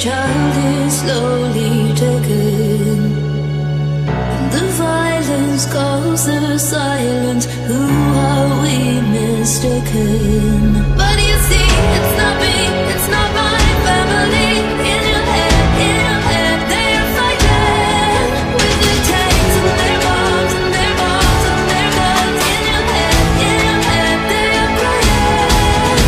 child is slowly taken. The violence calls the silence. Who are we mistaken? But you see, it's not me, it's not my family. In your head, they are fighting with their tanks and their bombs and their bombs and their guns. In your head, they are crying.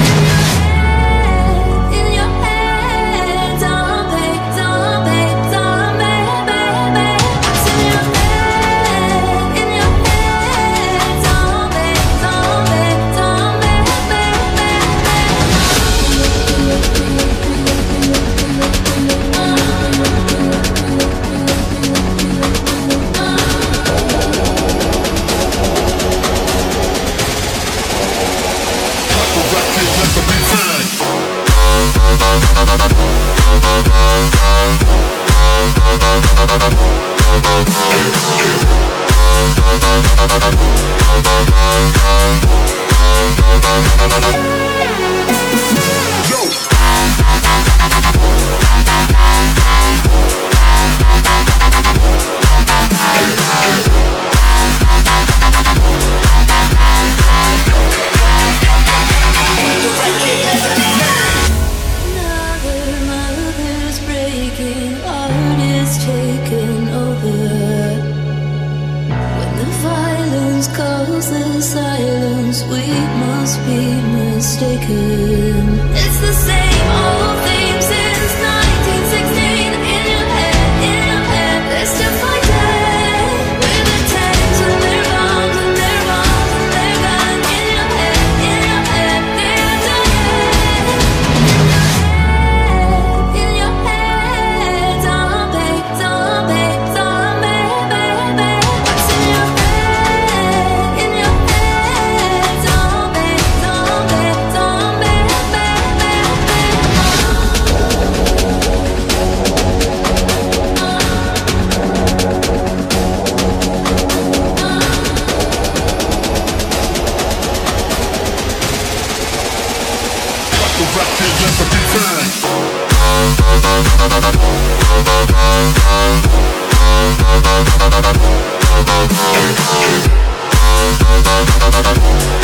In your head, zombie, zombie, zombie, baby. What's in your head? In your head, zombie, zombie, zombie, baby. Another mother's breaking, art is taken over. When the violence calls the silence, we must be mistaken. It's the same old theme since 1916. In your head, they're still fighting with their tanks and their bombs and their bombs and their guns. In your head, they are dying. In your head, zombie, zombie, zombie, baby. What's in your head? In your head, zombie, zombie, zombie, baby. The record never be found.